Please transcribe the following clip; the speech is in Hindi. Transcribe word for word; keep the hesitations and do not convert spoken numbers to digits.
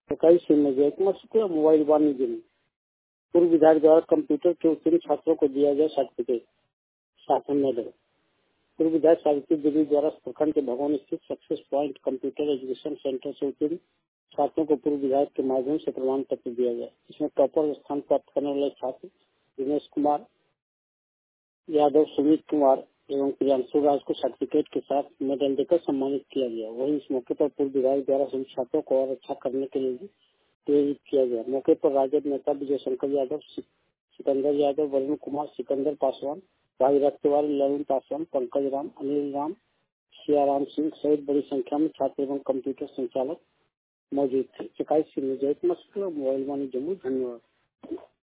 इक्कीस में जय कुमार शुक्ला मोबाइल वाणिज्य में पूर्व विधायक द्वारा कंप्यूटर के उत्तीर्ण छात्रों को दिया गया सर्टिफिकेट शासन मेडल। पूर्व विधायक सावित्री देवी द्वारा प्रखंड के भगवान स्थित success point computer education centre से उत्तीर्ण छात्रों को पूर्व विधायक के माध्यम से प्रमाण पत्र दिया गया। इसमें टॉपर स्थान प्राप्त करने वाले छात्र दिनेश कुमार यादव, सुमित कुमार एवं प्रियांशु राज को सर्टिफिकेट के साथ मेडल देकर सम्मानित किया गया। वहीं इस मौके पर पूर्व विधायक द्वारा सभी छात्रों को और अच्छा करने के लिए प्रेरित किया गया। मौके पर राजद नेता विजय शंकर यादव, सिकंदर यादव, वरुण कुमार, सिकंदर पासवान, भाई रक्तवाल, ललन पासवान, पंकज राम, अनिल राम, सियाराम सिंह सहित बड़ी संख्या में छात्र एवं कंप्यूटर संचालक मौजूद थे। इक्कीस में जय कुमार शुक्ला मोबाइल वाणी जम्मू। धन्यवाद।